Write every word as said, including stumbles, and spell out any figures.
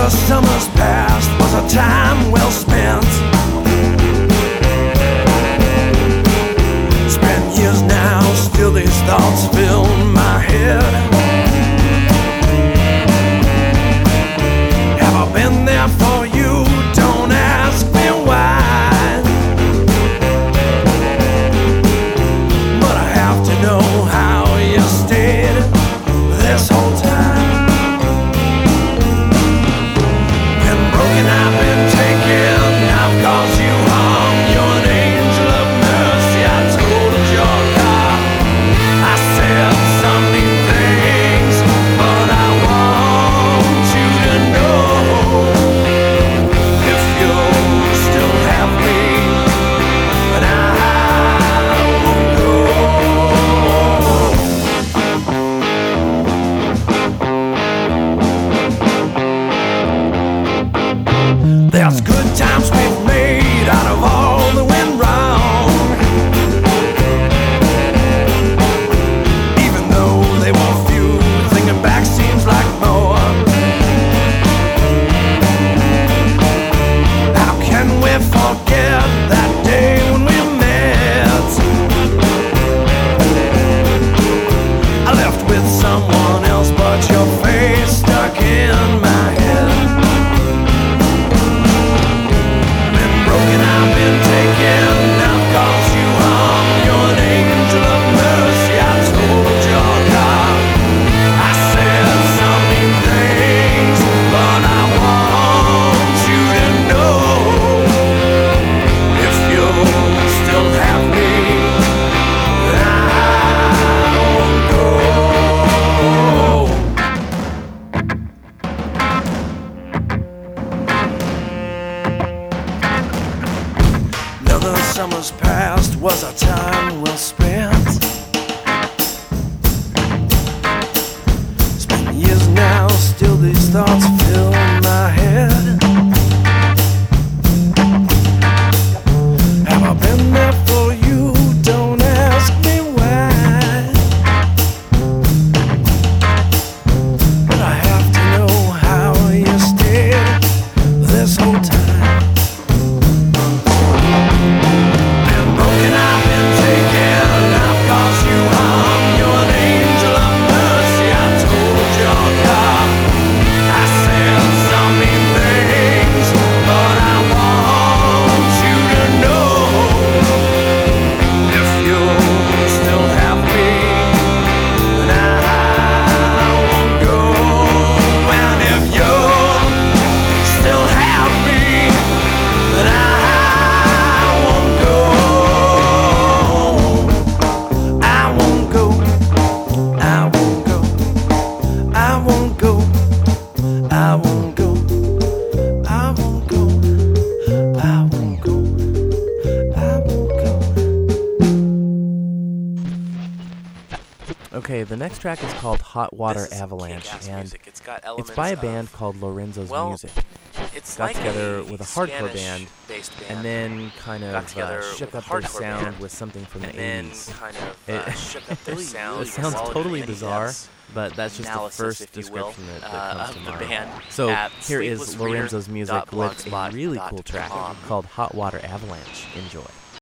summers past was a time well spent. Spent years now, still these thoughts fill my head. Have I been there for you? Don't ask me why, but I have to know how you stayed this whole time. Been broken, I've been taken, I've caused you harm. You're an angel of mercy, I told your car. I said some mean things, but I want you to know, if you still have me, but I won't go. There's good times we've made out of all that went wrong, even though they were few. Thinking back seems like more. How can we forget that day when we met? I left with someone else, but your face stuck in my head. Been broken, I've been taken, I've caused you harm. You're an angel of mercy, I told your car. I said some mean things, but I want you to know, if you still have me, then I won't go. Another summer's past was a time well spent. Spent years now, still these thoughts fill my head. Have I been there for you? Don't ask me why, but I have to know how you stayed this whole time. Been broken, I've been taken, I've caused you harm. You're an angel of mercy, I told your car. I said some mean things, but I want you to know, if you still have me, then I won't go. And if you still have me, then I won't go. I won't go. I won't go. I won't go. I won't go. I won't go. I won't go. I won't go. Okay, the next track is called Hot Water This is Avalanche, kick-ass and music. It's got it's elements by a of- band called Lorenzo's well, Music. It's Got like together a with a hardcore Spanish-based band, And then kind got of together uh, shook with up a their hardcore sound band, with something from and the then eighties. kind of It- uh, shook up their sound. It sounds with totally many bizarre, depths but that's just the analysis, first if you will, description that, that uh, comes of to the mind. band So at here is sleepless reader Lorenzo's Music dot with a blogspot really dot cool track com. called Hot Water Avalanche. Enjoy.